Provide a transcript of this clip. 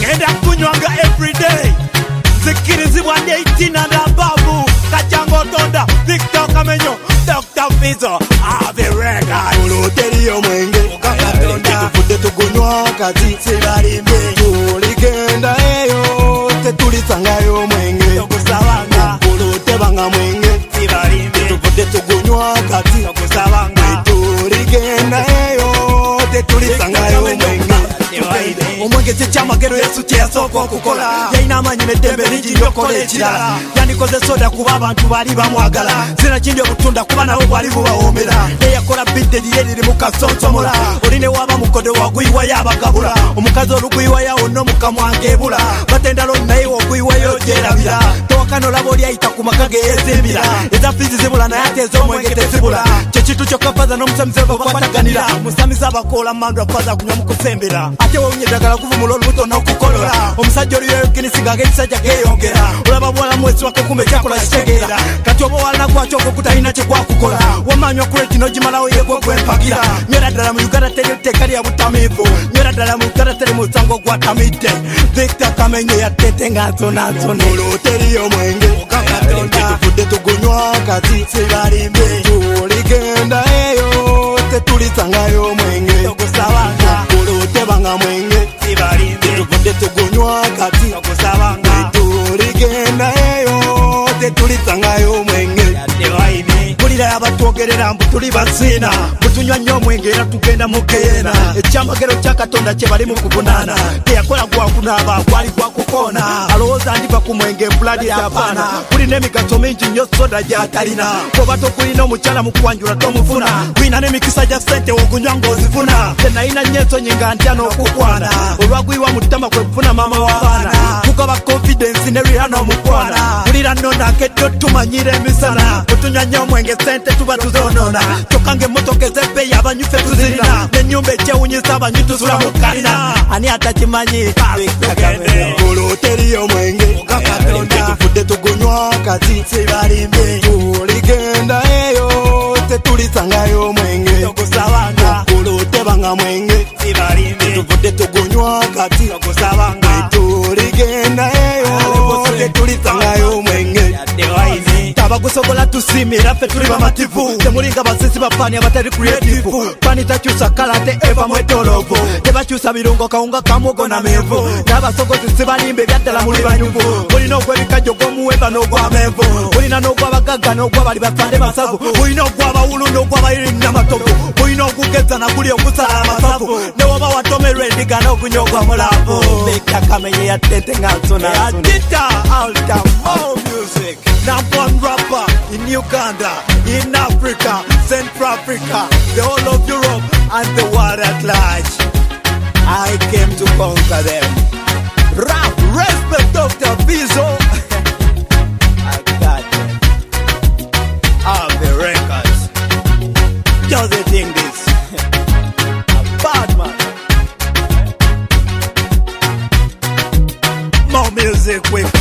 ngenda kunywanga everyday zikirizibwa 18 and above Kachango Tonda Victor Kamenyo Dr. Fizo Averega Uluteriyo mwenge Ukakatonda Tufude tukunywa kati Sibarimbe Tuligenda eyo Tetulisangayo mwenge Tokusabanga Ulutebanga mwenge Sibarimbe Tufude tukunywa kati Tokusabanga Tuligenda eyo Tetulisangayo mwenge Omwenge kyamagero Yesu kyasooka okukola yalina amaanyi n'eddembe lingi lyokola ekirala yandikoze soda kuba abantu baali bamwagala zina kindi obutunda kuba nabo bwali bubawoomera neyakola bidde lye liri mu kasonsomola oli ne waba mukodo waguyiwayo abagabula omukazi oluguyiwayo wonna omukamwanga ebula batendalo naye oguyiwayo gyerabira towakana olaba oli ayita ku maka ge yeezimbira eza fizi zibula naye ate ez'omwenge tezibula kye kintu kyokka faza n'omusamize bakwataganira musamiza abakoola mandwa faza kunywa mu kusembera ate wewunye eddagala kuvumula olubuto n'okukolola omusajja oliyo kinisiga ng'ekisajja geeyongera olaba bwala mwezi wakekume kyakola kitegeera kati oba walina gwakyo okukutalina kye gwakukola wamanywa kule kino gimalawo yegwe gwempagira nywera ddala mu Uganda teri etteeka lya butamiivu nywera ddala mu Uganda teri musango gwatamidde Victor Kamenyo yattete nga nsonansono oluteriyo mwenge tufudde tugunywa kati sibalimbe tuligenda eyo tetulisangayo mwenge Tokusabanga olutebanga mwenge Sibarimbe tufudde tugunywa kati Tokusabanga tuligenda eyo tetulisangayo mwenge mpulira abatwogerera mbu tuli basiina butunywa nnyo omwenge era tugenda mu keyeena ekyamagero kya Katonda kye bali mu kuvunaana teyakola gwakunaaba gwali gwakukoona alowooza ndiva ku mwenge mpuladi yapaana kulina emigaso mingi nnyo soda gy'atalina oba tokulina omukyala mu kwanjula tomufuna gwina n'emikisa gya ssente ogunywa ng'ozifuna tenayina nnyo ensonyi nga ntya n'okukwana olwagwiwa mu ttama kwe kufuna maama w'abaana kugaba confidence ne rihana omukwana kulira nno nakeddo tumanyira emisana butunywa nnyo omwenge sente tuba tuzonoona kyokka ng'emmotoka ez'ebbeeyi abanyufe tuzirina n'ennyumba ekyewunyisa abanywi tusula mu kalina ani atakimanyi oluteriyo omwenge tufudde tugunywa kati sibalimbe tuligenda eyo tetulisangayo omwenge Tokusabanga olutebanga mwenge Sibarimbe tufudde tugunywa kati Tokusabanga tuligenda eyo tetulisangayo omwenge tabagusobola tusiimira ffe tuli bamativu temulinga basisi bapaani abatali creative paani takyusa kalate eva mwetolovu tebakyusa birungo kawunga kamugo na menvu n'abasogozi sibalimba ebyaddala muli banyuvu mulina ogw'ebikajjo gw'omuwemba n'ogw'amenvu mulina n'ogw'abagagga n'ogw'abali bafande basavu mulina ogw'abawulu n'ogw'abayiri n'amatovu mulina ogugeza naguli okusala amasavu ne woba watomerwa endiga n'ogunya ogw'amulavu Victor Kamenyo yattete nga nsona yadita alta more music number one rapper in Uganda, in Africa, Central Africa, the whole of Europe and the world at large. I came to conquer them. Rap, respect Dr. Fizo. I got them. I'm the records. Just the thing this. A bad man. More music with